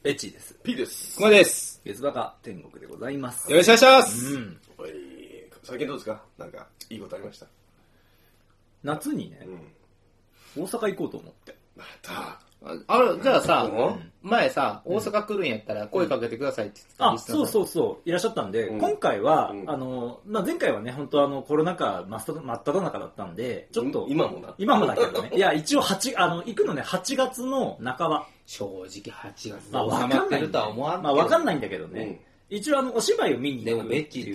ベッチーです。 P です。 くまです。 月バカ天国でございます。 よろしくお願いします。 最近どうですか？なんかいいことありました？ 夏にね、大阪行こうと思って。 また。 じゃあさ、前さ、大阪来るんやったら声かけてくださいって言ってた。 そう、いらっしゃったんで、今回は、前回はね、本当コロナ禍真っ只中だったんで、ちょっと、 今もだけどね。いや、一応行くのね、8月の半ば。 正直8月で収まってるとは思わんけど。 まあ、わかんないんだけどね。一応お芝居を見に行く。 でも、ベッチって、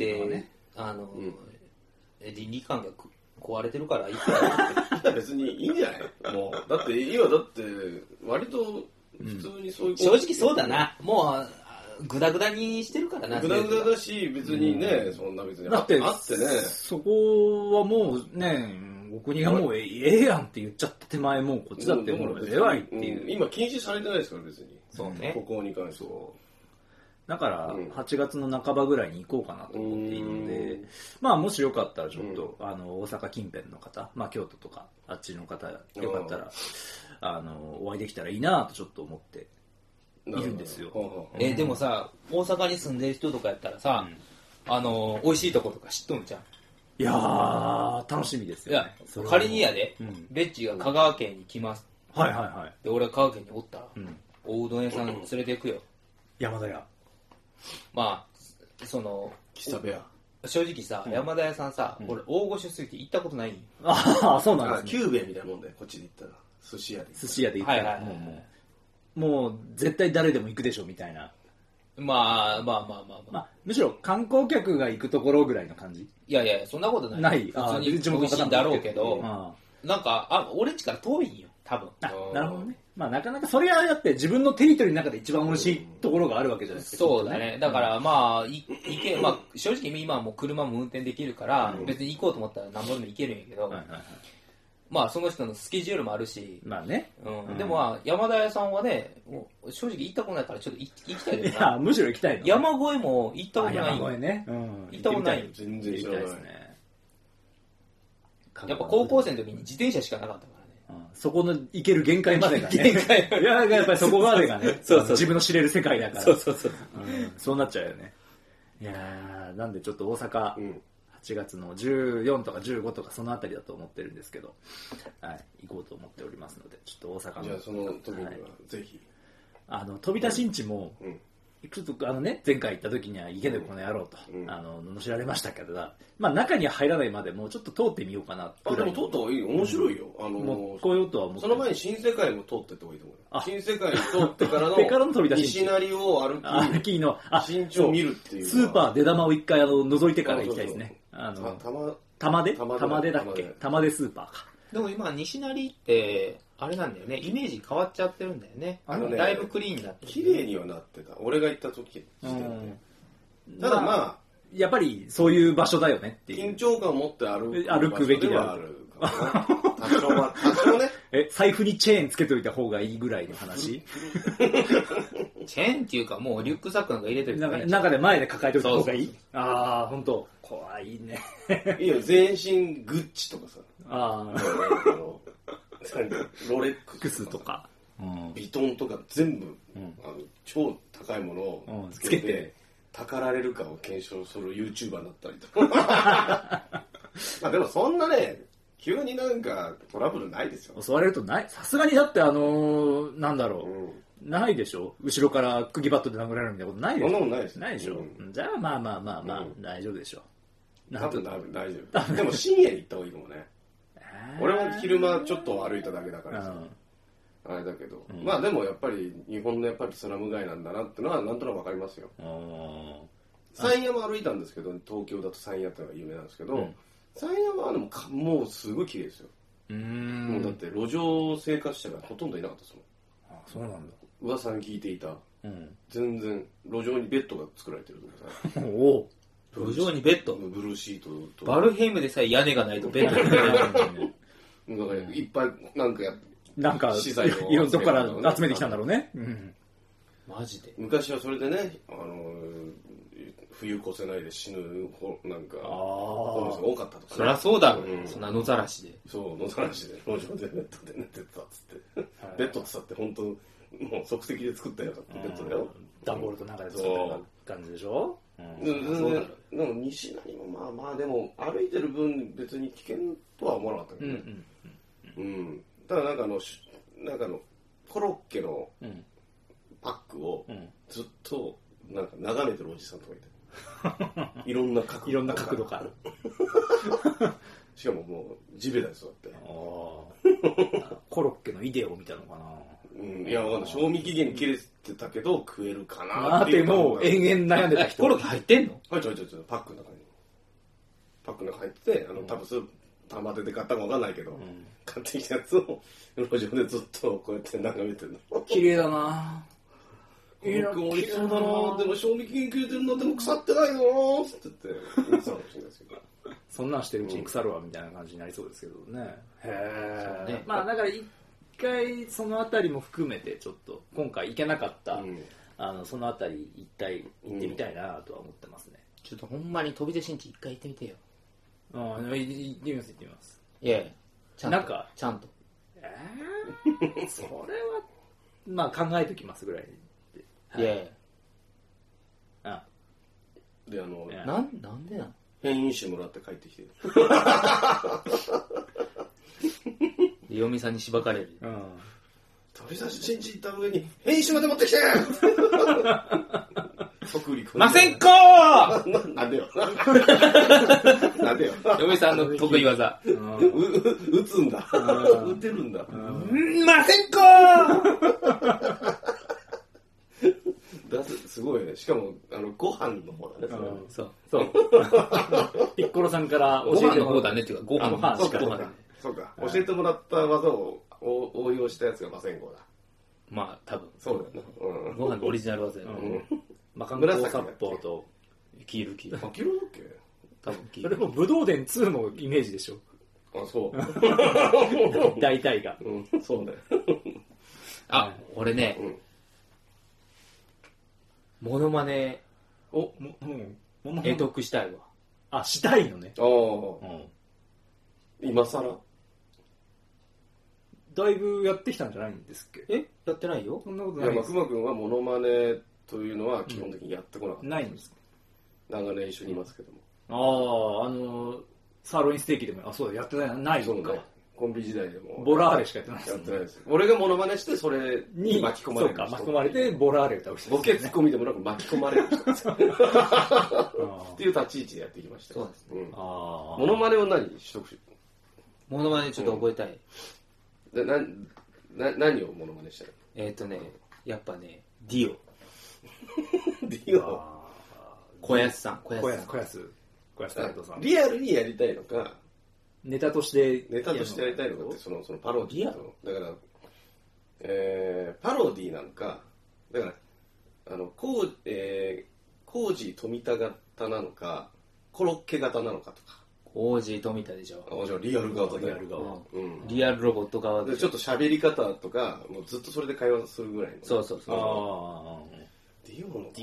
倫理観が壊れてるからいいから。別にいいんじゃない？もう、だって割と普通にそういう、 正直そうだな。もう、グダグダにしてるからな。 グダグダだし、別にね、そんな別にだってあってね。 そこはもうね、お国がもうええやんって言っちゃった手前、もうこっちだってもう偉いっていう。 今禁止されてないですから別に。 そうね。 ここに関しては。 だから8月の半ばぐらいに行こうかなと思っているので、まあもしよかったらちょっと大阪近辺の方、まあ京都とかあっちの方よかったらお会いできたらいいなとちょっと思っているんですよ。 でもさ、大阪に住んでる人とかやったらさ、美味しいとことか知っとんじゃん。 いやー楽しみですよね。 いや仮にやで、ベッチが香川県に来ます。 はいで俺が香川県におったら、おうどん屋さんに連れて行くよ。 山田屋。 まあ喫茶部屋。 正直さ、山田屋さんさ、俺大御所すぎて行ったことないんよ。 ああ、そうなんですね。 キューベみたいなもんで、こっちで行ったら。寿司屋で行ったら。もう絶対誰でも行くでしょみたいな。 まあむしろ観光客が行くところぐらいの感じ。 いやそんなことない。普通に美味しいんだろうけど、なんか俺ん家から遠いんよ多分。 なるほどね。まあなかなかそれはだって自分のテリトリーの中で一番美味しいところがあるわけじゃないですか。 そうだね。だからまあ正直今はもう車も運転できるから別に行こうと思ったら何本でも行けるんやけど、まあその人のスケジュールもあるし、 まあね。 でも山田屋さんはね、正直行ったことないからちょっと行きたいですね。 いやむしろ行きたいの。 山越えも行ったことない。 山越えね。 行ったことない。 全然知らないですね。 やっぱ高校生の時に自転車しかなかったからね。 そこの行ける限界までがね。 いややっぱりそこまでがね。自分の知れる世界だから。そうなっちゃうよね。いやーなんでちょっと大阪8月の14とか15とかそのあたりだと思ってるんですけど、はい行こうと思っておりますので、ちょっと大阪の。 じゃあその時にはぜひ。 飛田新地も。ちょっと前回行った時には池でこの野郎と罵られましたけど、まあ中には入らないまでもうちょっと通ってみようかな。 でも通った方がいいよ。面白いよ。 来ようとは思って。 その前に新世界も通ってった方がいいと思うよ。新世界に通ってからの飛び出し西成を歩きの新地を見るっていう。 スーパー出玉を一回覗いてから行きたいですね。玉出だっけ？玉出スーパーか。 でも今西成ってあれなんだよね、イメージ変わっちゃってるんだよね。だいぶクリーンになって綺麗にはなってた。俺が行った時ただまあやっぱりそういう場所だよねっていう。 緊張感を持って歩くべきではある。 多少ね。 財布にチェーンつけといた方がいいぐらいの話？ チェーンっていうかもうリュックサックなんか入れてる中で前で抱えといた方がいい？ああ本当怖いね。 いいよ全身グッチとかさ。ロレックスとかビトンとか全部超高いものをつけてたかられるかを検証する YouTuber になったりとか。まあでもそんなね急になんかトラブルないですよ。 襲われるとない。さすがにだってなんだろう、ないでしょ。後ろから釘バットで殴られるみたいなことないでしょ。 そんなもんないです。 ないでしょ。じゃあまあ大丈夫でしょ。 多分大丈夫。でも深夜に行った方がいいかもね。俺は昼間ちょっと歩いただけだからさ、あれだけど、まあでもやっぱり日本のやっぱりスラム街なんだなってのはなんとなくわかりますよ。山谷も歩いたんですけど、東京だと山谷ってのが有名なんですけど、山谷はでももうすごい綺麗ですよ。もうだって路上生活者がほとんどいなかったですもん。 あ、そうなんだ。 噂に聞いていた。全然路上にベッドが作られてるとかさ。 お路上にベッド、 ブルーシートとバルヘイムでさえ屋根がないとベッドがないんだよね。 だからいっぱいなんか資材をいろんなとこから集めてきたんだろうね。 マジで。 昔はそれでね、冬越せないで死ぬなんかホームズが多かったとか、ね、 そりゃそうだろ、そんな野ざらしで。 そう野ざらしで路上でベッドで寝てたっつってベッドってさって本当もう即席で作ったよってやつだよ。 ダンボールと中で作った感じでしょ。 でも西成もまあでも歩いてる分別に危険とは思わなかったけどね。ただなんかコロッケのパックをずっとなんか眺めてるおじさんとかいて、いろんな角度からしかももう地べたですよってコロッケのイデオみたいなのかな。 いやわかんない。賞味期限切れてたけど食えるかなっていう。 もう延々悩んでた人。 コロッケ入ってんの？ はい、パックの中に入ってて、多分スーパーまでで買ったかわかんないけど、買ってきたやつを路上でずっとこうやって眺めてるの。 綺麗だな。 美味しそうだな。でも賞味期限切れてるのでも腐ってないのって言って言ってたかもしれないですけど。 そんなんしてるうちに腐るわみたいな感じになりそうですけどね。へえ。まあだから一回そのあたりも含めてちょっと今回行けなかった、そのあたり一体行ってみたいなとは思ってますね。 ちょっとほんまに飛び出しんち一回行ってみてよ。 行ってみます。 いやちゃんと。 なんかちゃんと。 それはまあ考えときますぐらいで。 いやでなんでなん変異種もらって帰ってきて嫁さんにしばかれる。 飛び出しチンチ行った上に変異種まで持ってきて即離婚。 ませんこなんでよなんでよ嫁さんの得意技。 打つんだ。打てるんだ。 ませんこすごいね。しかもご飯の方だね。 そうピッコロさんから教えてもらったねっていうかご飯しかそうか。教えてもらった技を応用したやつがマセンゴだ。 まあ多分そうだよね。 ご飯のオリジナル技やマカンコサッポーと黄色黄色だっけ？ 多分黄色。それもブドウ伝2のイメージでしょ。 あ、そう。 大体が。 そうだよ。 俺ね、モノマネを得得したいわ。 したいのね。 今更だいぶやってきたんじゃないんですっけ？ やってないよ。 そんなことないです。 くまくんはモノマネというのは基本的にやってこなかった。 ないんですか？ 長年一緒にいますけども。 サーロインステーキでも、そうだ、やってないのか。 コンビ時代でも。 ボラーレしかやってないです。 やってないです。俺がモノマネしてそれに巻き込まれる。 そうか、巻き込まれてボラーレ歌う人。 ボケツッコミでもなく巻き込まれる人です。っていう立ち位置でやってきました。 そうですね。 モノマネを何取得しモノマネちょっと覚えたい。 何をモノマネしたの？やっぱね、ディオ。 ディオ。 小安さん。 小安タレントさん。 リアルにやりたいのか、 ネタとしてやりたいのかって、そのパロディーと。だから、パロディーなのか、だから、コージー富田型なのか、コロッケ型なのかとか。 コージー富田でしょ。 じゃあリアル側だね。 リアルロボット側でちょっと喋り方とか、もうずっとそれで会話するぐらいの。 そう。 ディオ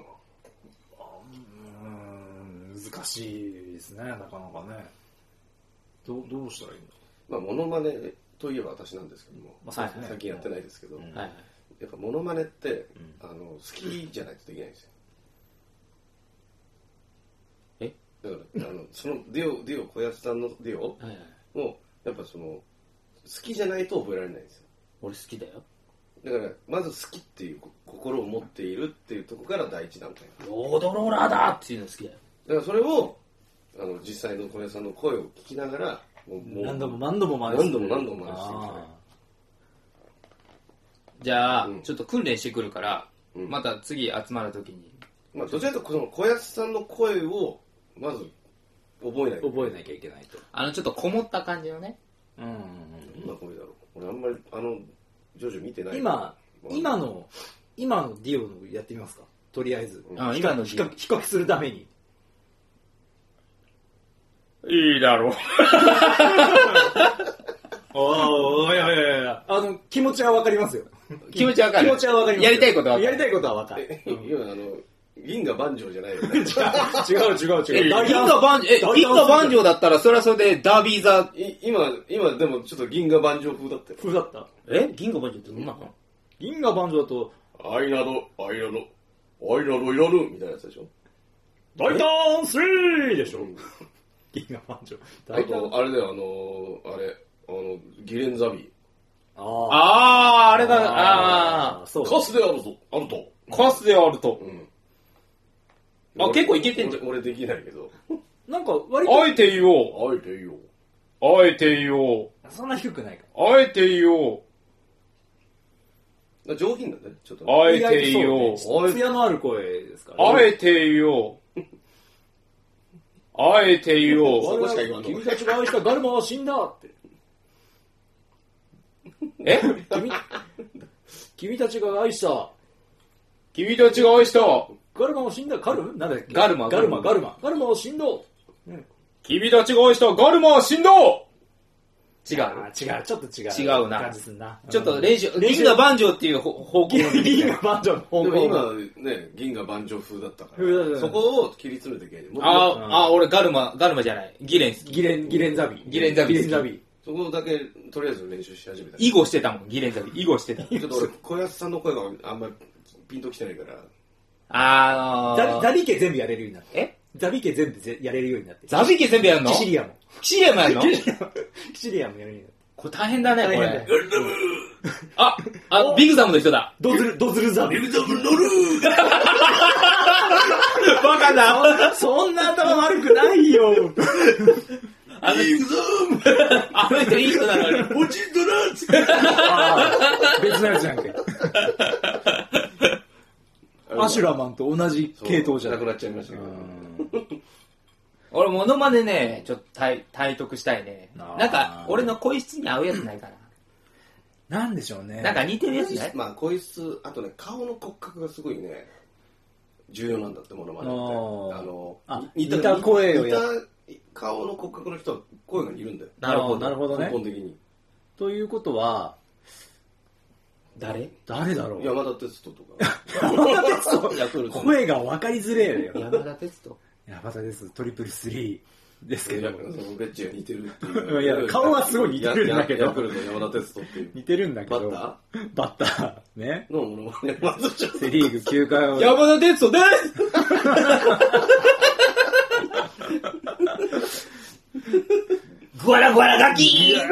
難しいですね、なかなかね。どうしたらいいの？モノマネといえば私なんですけども、最近やってないですけど、やっぱモノマネって好きじゃないとできないんですよ。だからそのディオ小安さんのディオもやっぱ好きじゃないと覚えられないんですよ。 俺好きだよ。 だからまず好きっていう心を持っているっていうところから第一段階。 ロードローラーだっていうの好きだよ。 だからそれを実際の小安さんの声を聞きながら何度も真似していきたい。 じゃあ、ちょっと訓練してくるから、また次集まるときに。 まあどちらかというと小安さんの声をまず覚えなきゃいけないと。 ちょっとこもった感じのね。 どんな声だろう。俺あんまりジョジョ見てない。 今のディオのやってみますか。とりあえず。 今の比較するために。 いいだろう。 いや気持ちはわかりますよ。 気持ちはわかる。やりたいことはわかる。 銀河万丈じゃないよね。 違う。 銀河万丈だったらそれはそれでダービーザ。 今でもちょっと銀河万丈風だったよ。 銀河万丈ってどんなの？ 銀河万丈だと、 愛などいらぬみたいなやつでしょ。 大胆3でしょ。銀河万丈。 あと、あれだよ、ギレンザビー。 あれだ、 そう。 カスであると。 カスであると。結構いけてんじゃん。 俺できないけど。 なんか割と。 あえて言おう。 そんな低くないか。 あえて言おう。上品だね、ちょっと。 あえて言おう。 艶のある声ですから。 あえて言おう。あえて言おう。 そこしか言わんの。 君たちが愛したガルマは死んだって。君たちが愛したガルマは死んだ。なんだっけ。ガルマは死んだ。 君たちが愛したガルマは死んだ。違う。 ちょっと違う。 違うな。 感じすんな。 ちょっと銀河万丈っていう方向銀河万丈の方向。 今ね、銀河万丈風だったから。そこを切り詰めてけ。 俺ガルマじゃない。ギレンザビ。 そこだけとりあえず練習し始めた。 囲碁してたもん、ギレンザビ。囲碁してた。 ちょっと俺小安さんの声があんまりピンときてないから。 ザビ家全部やれるようになって。ザビ家全部やれるようになって。 ザビ家全部やるの？ キシリアもやるの？ キシリアもやるようになって。 これ大変だね、これ。ビグザムの人だ。 ドズルザム。 ビグザム乗るバカだ。 そんな頭悪くないよ。 ビグザムあの人いい人なのに。 ポチッとなっつって。 別のやつじゃんけ。アシュラマンと同じ系統じゃなくなっちゃいましたけど。 俺、モノマネね、ちょっと体得したいね。なんか、俺の声質に合うやつないかな。なんでしょうね。 なんか似てるやつない？ まあ、声質、あとね、顔の骨格がすごいね、重要なんだって、モノマネって。 似た声をや顔の骨格の人は声が似るんだよ。 なるほどね。 根本的に。 ということは、 誰だろう。 山田哲人とか。 声が分かりづれえよ。 山田哲人。 山田です。トリプル3ですけど。 ベッチが似てるっていう。 いや、顔はすごい似てるんだけど。 ヤクルト山田哲人っていう。 似てるんだけど。 バッターね。 のものまね。まずちょっと。 セリーグ9回を。 山田哲人ですグワラグワラガキー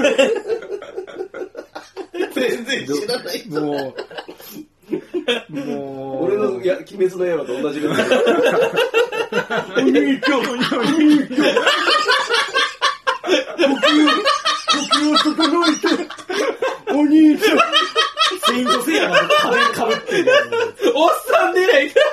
全然知らない。 もう、 俺の鬼滅の刃と同じぐらい。 お兄ちゃん、呼吸を整えて、お兄ちゃん、セイントセイヤの仮面かぶってる。 おっさん出ないか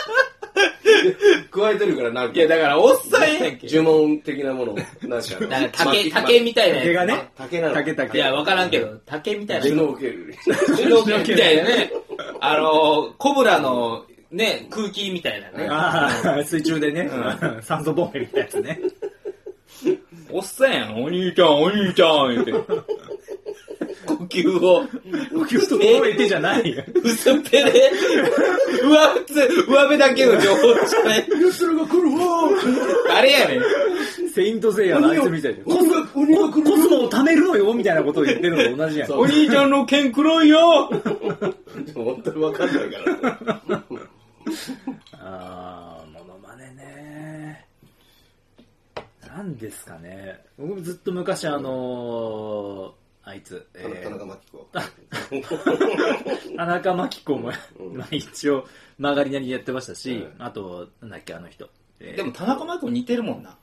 加えてるからなんか。 いやだからおっさんやんけ。 呪文的なもの。なんか竹みたいなやつ。 竹がね。 竹なの。 竹。 いやわからんけど、竹みたいな。 シュノーケル。 シュノーケルみたいなね。コブラのね、空気みたいなね。 水中でね、酸素ボンベみたいなやつね。 おっさんやん、お兄ちゃん言って。呼吸を整えてじゃないよ。 薄っぺで上辺だけの情報じゃない。 奴らが来るわあれやねん。 セイントセイヤのあいつみたいで。コスモを貯めるのよみたいなことを言ってるのと同じやん。 お兄ちゃんの剣黒いよ本当にわかんないから。 モノマネね。なんですかね。僕ずっと昔あいつ、 田中真紀子。 田中真紀子も、まあ一応曲がりなりにやってましたし、あとなんだっけあの人。 でも田中真紀子似てるもんな。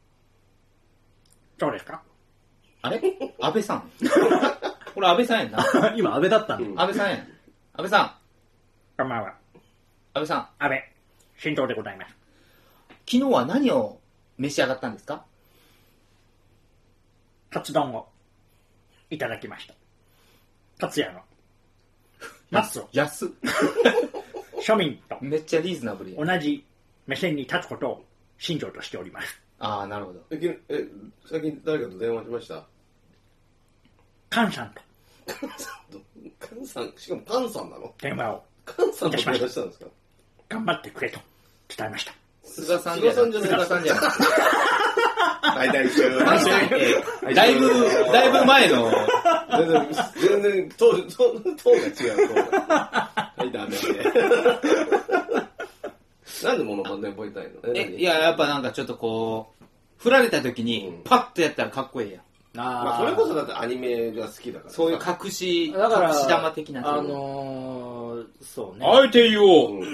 そうですか？ あれ？安倍さん。これ安倍さんやんな。 今安倍だったの。 安倍さんやん。安倍さん。 こんばんは。 安倍さん。 安倍新党でございます。 昨日は何を召し上がったんですか？ カツ丼をいただきました。カツヤの安民とめっちゃリーズナブルや。 同じ目線に立つことを信条としております。 ああ、なるほど。 最近誰かと電話しました？ カンさんと。 カンさん、しかもカンさんなの？ 電話をカンさんと電話したんですか？ 頑張ってくれと伝えました。 菅さんじゃない。菅さんじゃない。 大体一緒。 だいぶ前の全然、トーンが違う、トーンが。はい、ダメで。なんでモノマネ覚えたいの？ いや、やっぱなんかちょっとこう、振られた時に、パッとやったらかっこいいやん。 まあ、それこそだってアニメが好きだから。 そういう隠し玉的な。 そうね。 あえて言おう。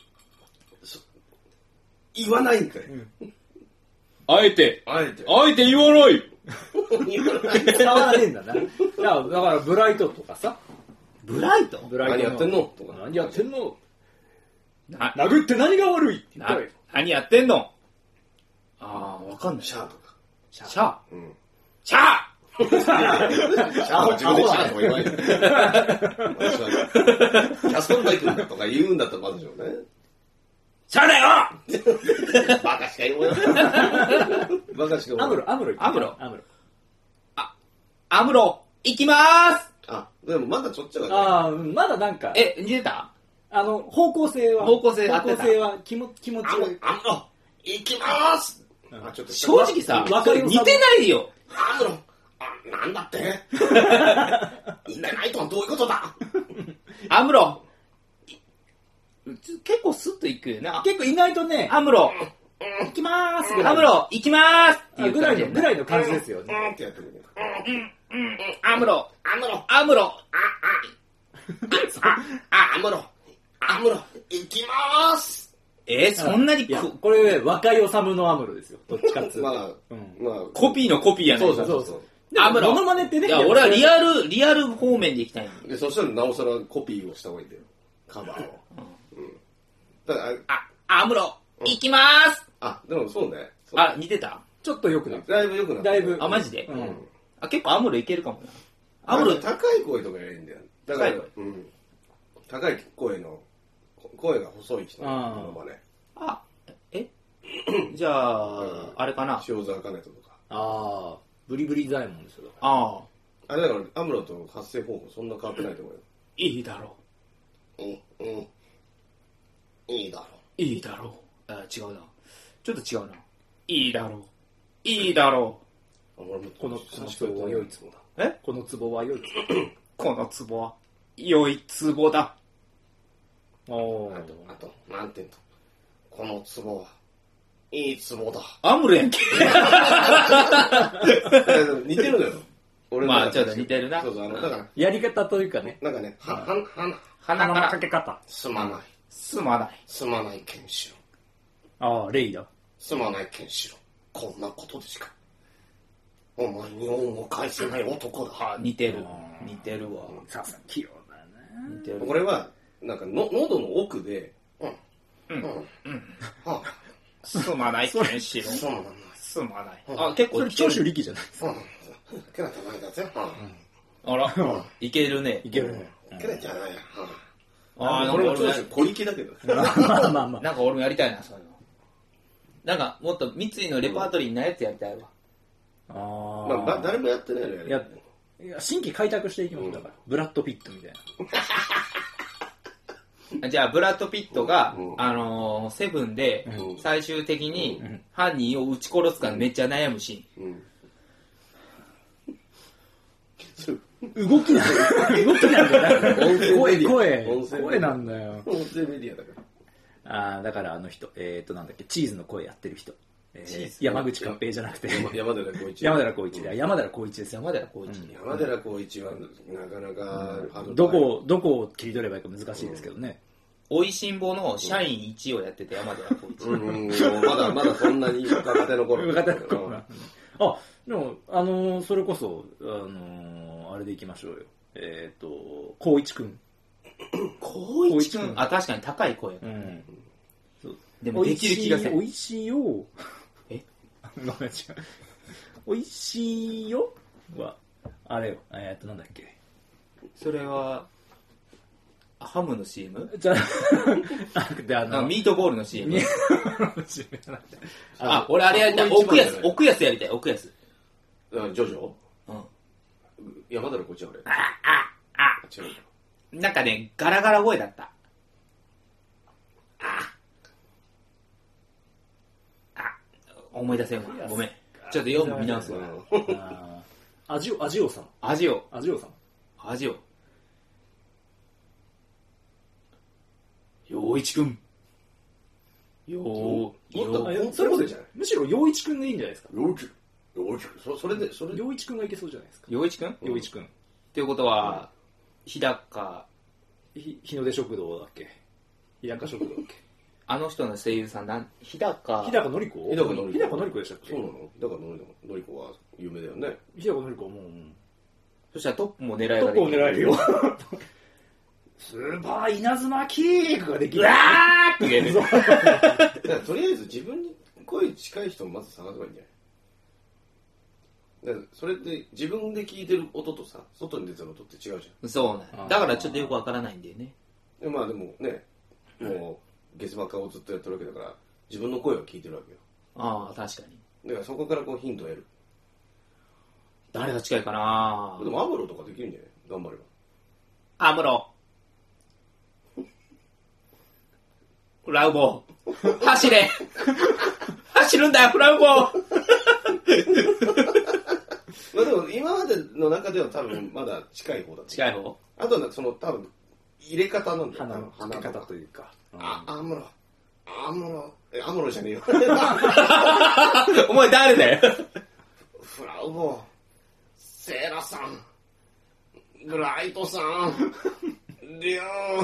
言わないんかい。 あえて言わない。 伝わらねえんだな。だからブライトとかさ。 ブライト何やってんのとか。 何やってんの殴って何が悪いって言ったよ。 何やってんのわかんない。 シャーとか。 シャーシャー自分でシャーとか言わない。キャストンバイクとか言うんだったらまだでしょうね。 シャーだよバカしか言わない。バカしか言わない。 アムロ、行きまーす。 あ、でもまだちょっちゃがね。 まだなんか。 似てた？ 方向性は気持ち悪い。 アムロ、行きまーす。 正直さ、似てないよ。 アムロ、なんだって似てないとはどういうことだ。 アムロ、結構スッといくよな。 結構意外とね、 アムロ、 行きまーす。 アムロ、行きまーすっていうぐらいの感じですよね。 アムロ、 アムロ、 アムロ、 行きまーす。 そんなにこれ、若いおさむのアムロですよ。どっちかっつうと。 まあ、 コピーのコピーやねん。 そう。 アムロ。 モノマネってね。 いや、俺はリアル方面で行きたいの。そしたらなおさらコピーをした方がいいんだよ。カバーを。だから、 アムロ、行きまーす。 でもそうね。 似てた？ ちょっと良くなった。 だいぶ良くなった。 だいぶ。 マジで？結構アムロいけるかもな。 アムロ高い声とかやりいいんだよ。だから、高い声が細い人のモノマネ。 じゃあ、あれかな。 塩沢兼人とか。 ブリブリザイモンですよ。 だからアムロと発声方法そんな変わってないと思うよ。 いいだろう。いいだろう。違うな。ちょっと違うな。いいだろう。 この壺は良い壺だ。この壺は良い壺。 この壺は良い壺だ。 あと、なんていうの。この壺はいい壺だ。 アムロやんけ。 似てるのよ。 まあ、ちょっと似てるな。 そう、だから。 やり方というかね。 なんかね、 鼻のかけ方。 すまない、ケンシロウ。レイだ。 すまない、ケンシロウ。こんなことでしか。お前に恩を返せない男だ。 似てるわ。 さすが器用だね。 似てる。 これは、なんか喉の奥で、 すまない、ケンシロウ。すまない。結構、 それ長州力じゃないですか。 けなたないだぜ。 あら、いけるね。 けなじゃないや。 これも長州小力だけど。 なんか俺もやりたいな、そういうの。なんか、もっと三井のレパートリーないやつやりたいわ。 誰もやってないのよ。 新規開拓していきますだから。ブラッド・ピットみたいな。じゃあ、ブラッド・ピットが、セブンで、最終的に、犯人を撃ち殺すからめっちゃ悩むシーン。 動きなんだよ。声なんだよ。 音声メディアだから。 だからあの人、なんだっけ、チーズの声やってる人。山口勝平じゃなくて。 山寺宏一。 山寺宏一です。 山寺宏一は、なかなか、 どこを切り取ればいいか難しいですけどね。 おいしんぼの社員1をやってて山寺宏一。 まだそんなに若手の頃。 でも、それこそ、あれでいきましょうよ。光一くん。 光一くん。確かに高い声。でもできる気がする。 おいしいよ。ごめん、違う。おいしいよは、あれよ。なんだっけ。 それは、ハムの CM？ じゃあ、 ミートボールの CM。俺あれやりたい。奥安やりたい。奥安。 ジョジョ？山寺こっちは違う。なんかね、ガラガラ声だった。思い出せんわ。ごめん。ちょっと読む見直すわ。 味王さん。 味王。 恥を。 陽一くん。 もっとそれこそじゃない。むしろ陽一くんでいいんじゃないですか。 陽一それで陽一くんがいけそうじゃないですか。 陽一くん？ 陽一くん。 っていうことは、日高。 日の出食堂だっけ？日高食堂だっけ？ あの人の声優さん日高のり子？ 日高のり子でしたっけ？ そうなの？日高のり子は有名だよね。 日高のり子はもう。 そしたらトップも狙える。 トップも狙えるよ。スーパー稲妻キークができる。 うわーって言える。 とりあえず自分に声近い人をまず探せばいいんじゃない？だからそれって自分で聞いてる音とさ、外に出てる音って違うじゃん。 そうなんだからちょっとよくわからないんだよね。 まあでもね、もうゲスバカをずっとやってるわけだから自分の声を聞いてるわけよ。 ああ、確かに。 だからそこからこうヒントを得る。 誰が近いかな。 でもアムロとかできるんじゃない？頑張れば。 アムロ。ラウボー。走れ。走るんだよ、ラウボー。 まあでも今までの中では多分まだ近い方だと。 近い方？ あとはその多分入れ方なんだよ。 鼻の付け方というか。 アムロじゃねえよ。 お前誰だよ。 フラウボー、セーラさん、グライトさん、リュ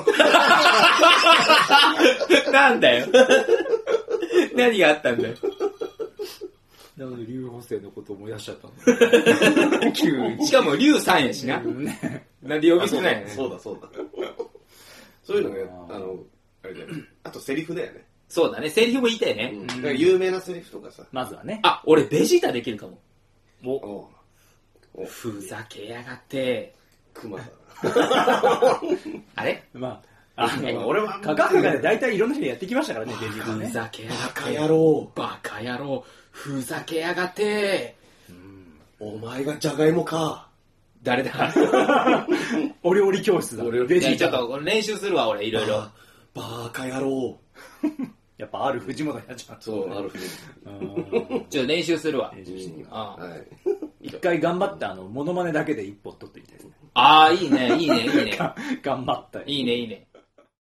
ーン。 なんだよ。何があったんだよ。 なので竜補正のことを思い出しちゃったんだ。急に。 しかも竜さんやしな。なんで呼び捨てないの？ そうだ。そういうのね、あれだよね。あとセリフだよね。 そうだね、セリフも言いたいね。 だから有名なセリフとかさ。 まずはね。 あ、俺ベジータできるかも。 おふざけやがって。 クマだあれ？ まあ、 俺は科学がで大体いろんな人やってきましたからね、ベジータね。 ふざけやがって。 バカ野郎。 バカ野郎。ふざけやがって。 お前がジャガイモか。 誰だ？ お料理教室だ。 ベジータ。ちょっと練習するわ、俺、いろいろ。 バカ野郎。 やっぱある藤本やっちゃう。 そう、ある藤本。ちょっと練習するわ。 一回頑張ってモノマネだけで一本取ってみたいですね。 ああ、いいね。 頑張った。 いいね。